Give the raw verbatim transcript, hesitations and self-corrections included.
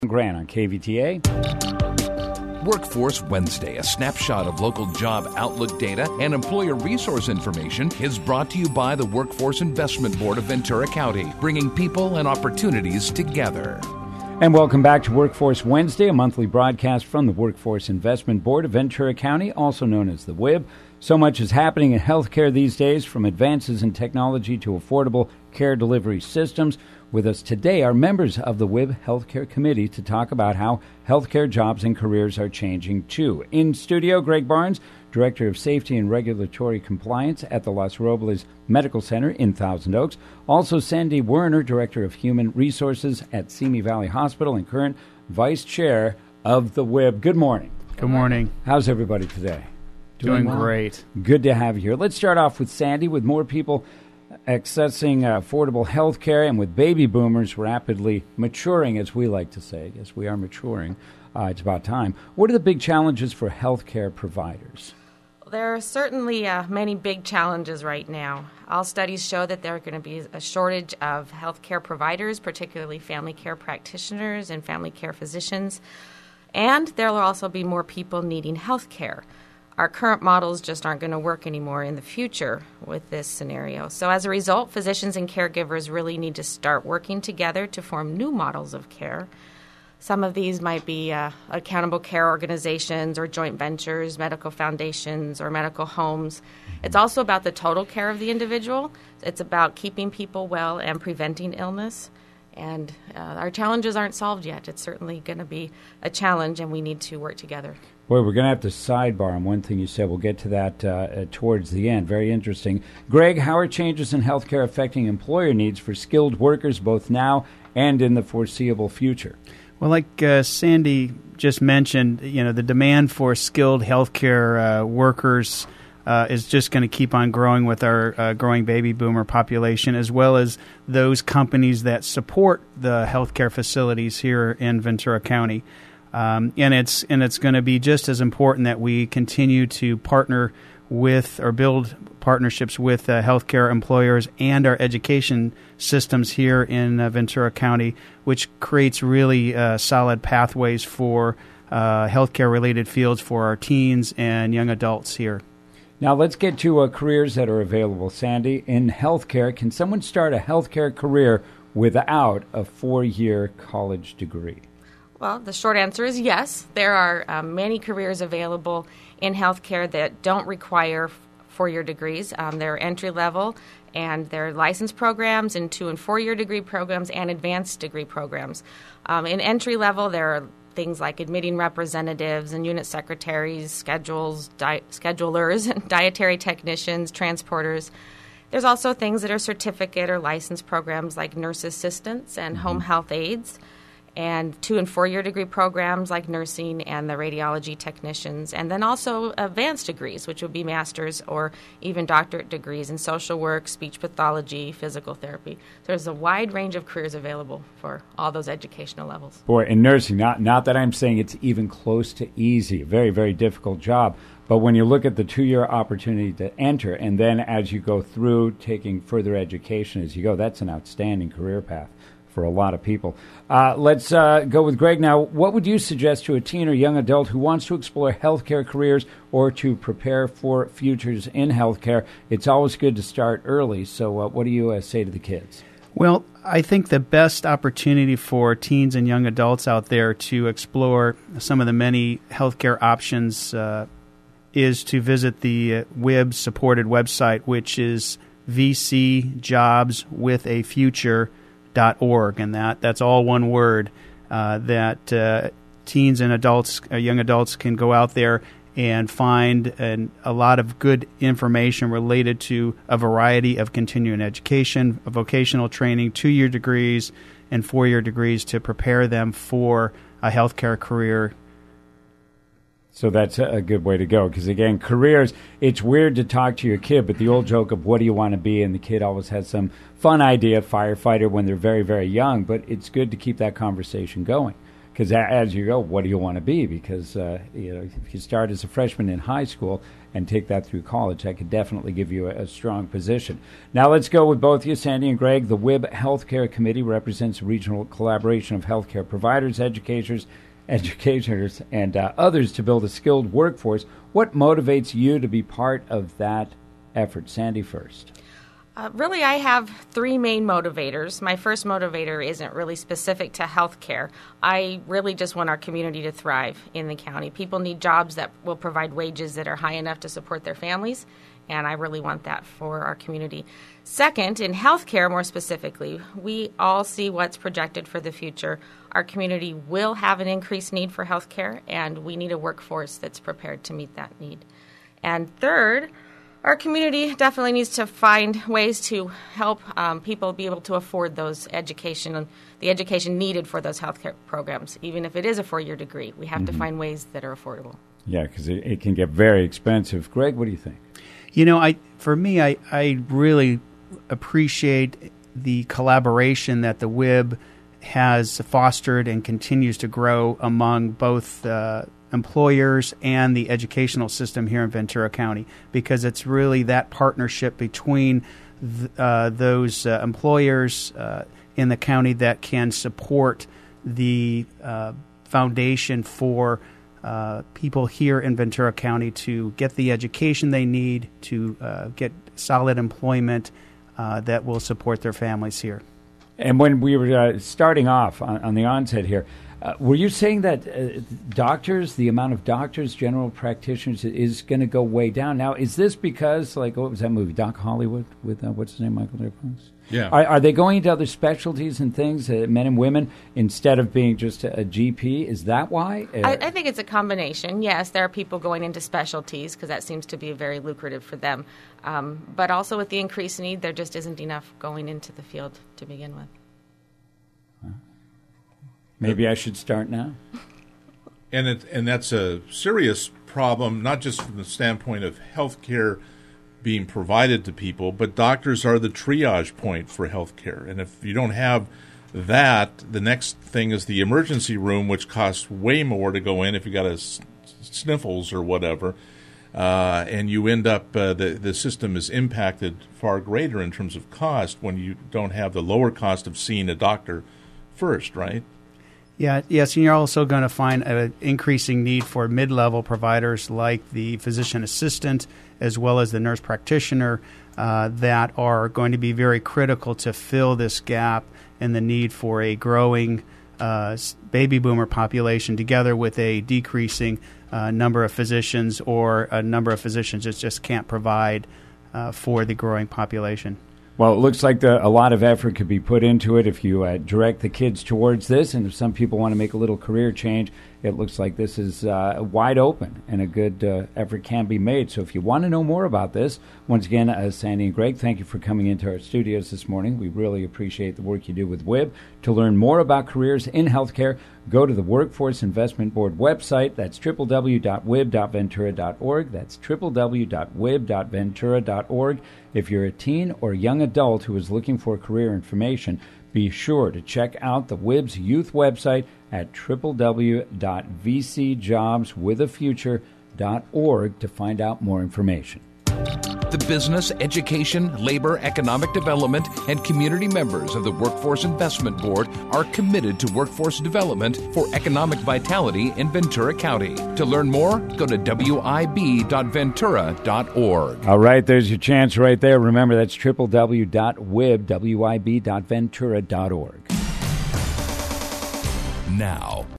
Grant on K V T A. Workforce Wednesday, a snapshot of local job outlook data and employer resource information, is brought to you by the Workforce Investment Board of Ventura County, bringing people and opportunities together. And welcome back to Workforce Wednesday, a monthly broadcast from the Workforce Investment Board of Ventura County, also known as the W I B. So much is happening in healthcare these days, from advances in technology to affordable care delivery systems. With us today are members of the W I B Healthcare Committee to talk about how healthcare jobs and careers are changing, too. In studio, Greg Barnes, Director of Safety and Regulatory Compliance at the Los Robles Medical Center in Thousand Oaks. Also, Sandy Werner, Director of Human Resources at Simi Valley Hospital and current Vice Chair of the W I B. Good morning. Good morning. How's everybody today? Doing, Doing great. Good to have you here. Let's start off with Sandy. With more people accessing uh, affordable health care and with baby boomers rapidly maturing, as we like to say, yes, we are maturing, uh, it's about time. What are the big challenges for health care providers? There are certainly uh, many big challenges right now. All studies show that there are going to be a shortage of health care providers, particularly family care practitioners and family care physicians, and there will also be more people needing health care. Our current models just aren't going to work anymore in the future with this scenario. So as a result, physicians and caregivers really need to start working together to form new models of care. Some of these might be uh, accountable care organizations or joint ventures, medical foundations, or medical homes. It's also about the total care of the individual. It's about keeping people well and preventing illness. And uh, our challenges aren't solved yet. It's certainly going to be a challenge, and we need to work together. Boy, we're going to have to sidebar on one thing you said. We'll get to that uh, uh, towards the end. Very interesting. Greg, how are changes in healthcare affecting employer needs for skilled workers both now and in the foreseeable future? Well, like uh, Sandy just mentioned, you know, the demand for skilled healthcare uh, workers uh, is just going to keep on growing with our uh, growing baby boomer population, as well as those companies that support the healthcare facilities here in Ventura County. Um, and it's and it's going to be just as important that we continue to partner with or build partnerships with uh, healthcare employers and our education systems here in uh, Ventura County, which creates really uh, solid pathways for uh, healthcare-related fields for our teens and young adults here. Now let's get to uh, careers that are available. Sandy, in healthcare, can someone start a healthcare career without a four-year college degree? Well, the short answer is yes. There are um, many careers available in healthcare that don't require four-year degrees. Um, they're entry-level, and they're licensed programs and two- and four-year degree programs and advanced degree programs. Um, in entry-level, there are things like admitting representatives and unit secretaries, schedules, di- schedulers, dietary technicians, transporters. There's also things that are certificate or licensed programs like nurse assistants and mm-hmm. home health aides, and two- and four-year degree programs like nursing and the radiology technicians, and then also advanced degrees, which would be master's or even doctorate degrees in social work, speech pathology, physical therapy. There's a wide range of careers available for all those educational levels. Boy, in nursing, not, not that I'm saying it's even close to easy, a very, very difficult job, but when you look at the two-year opportunity to enter, and then as you go through taking further education as you go, that's an outstanding career path for a lot of people. Uh, let's uh, go with Greg now. What would you suggest to a teen or young adult who wants to explore healthcare careers or to prepare for futures in healthcare? It's always good to start early, so uh, what do you uh, say to the kids? Well, I think the best opportunity for teens and young adults out there to explore some of the many healthcare options uh, is to visit the uh, W I B-supported website, which is v c jobs with a future dot org, and that that's all one word. Uh, that uh, teens and adults, uh, young adults, can go out there and find an, a lot of good information related to a variety of continuing education, vocational training, two-year degrees, and four-year degrees to prepare them for a healthcare career. So that's a good way to go, because, again, careers, it's weird to talk to your kid, but the old joke of what do you want to be, and the kid always has some fun idea, firefighter, when they're very, very young, but it's good to keep that conversation going. because as you go, what do you want to be? Because uh, you know, if you start as a freshman in high school and take that through college, that could definitely give you a, a strong position. Now let's go with both you, Sandy and Greg. The W I B Healthcare Committee represents a regional collaboration of healthcare providers, educators, educators, and uh, others to build a skilled workforce. What motivates you to be part of that effort? Sandy first. Uh, really, I have three main motivators. My first motivator isn't really specific to healthcare. I really just want our community to thrive in the county. People need jobs that will provide wages that are high enough to support their families, and I really want that for our community. Second, in healthcare more specifically, we all see what's projected for the future. Our community will have an increased need for healthcare, and we need a workforce that's prepared to meet that need. And third, our community definitely needs to find ways to help um, people be able to afford those education, the education needed for those healthcare programs. Even if it is a four-year degree, we have mm-hmm. to find ways that are affordable. Yeah, because it, it can get very expensive. Greg, what do you think? You know, I for me, I, I really appreciate the collaboration that the W I B has fostered and continues to grow among both uh, employers and the educational system here in Ventura County, because it's really that partnership between th- uh, those uh, employers uh, in the county that can support the uh, foundation for uh, people here in Ventura County to get the education they need, to uh, get solid employment uh, that will support their families here. And when we were uh, starting off on, on the onset here, Uh, were you saying that uh, doctors, the amount of doctors, general practitioners, is going to go way down? Now, is this because, like, what was that movie, Doc Hollywood, with, uh, what's his name, Michael J. Fox? Yeah. Are, are they going into other specialties and things, uh, men and women, instead of being just a, a G P? Is that why? Uh, I, I think it's a combination. Yes, there are people going into specialties because that seems to be very lucrative for them. Um, but also with the increased need, there just isn't enough going into the field to begin with. Huh. Maybe I should start now. And it, and that's a serious problem, not just from the standpoint of health care being provided to people, but doctors are the triage point for health care. And if you don't have that, the next thing is the emergency room, which costs way more to go in if you got a s- sniffles or whatever. Uh, and you end up, uh, the, the system is impacted far greater in terms of cost when you don't have the lower cost of seeing a doctor first, right? Yeah, yes, and you're also going to find an increasing need for mid-level providers like the physician assistant as well as the nurse practitioner uh, that are going to be very critical to fill this gap in the need for a growing uh, baby boomer population together with a decreasing uh, number of physicians or a number of physicians that just can't provide uh, for the growing population. Well, it looks like the, a lot of effort could be put into it if you uh, direct the kids towards this. And if some people want to make a little career change, it looks like this is uh, wide open and a good uh, effort can be made. So if you want to know more about this, once again, uh, Sandy and Greg, thank you for coming into our studios this morning. We really appreciate the work you do with W I B. To learn more about careers in healthcare, go to the Workforce Investment Board website. That's w w w dot w i b dot ventura dot org. That's w w w dot w i b dot ventura dot org. If you're a teen or young adult who is looking for career information, be sure to check out the W I B's youth website at w w w dot v c jobs with a future dot org to find out more information. The business, education, labor, economic development, and community members of the Workforce Investment Board are committed to workforce development for economic vitality in Ventura County. To learn more, go to w i b dot ventura dot org. All right, there's your chance right there. Remember, that's w w w dot w i b dot ventura dot org. Now,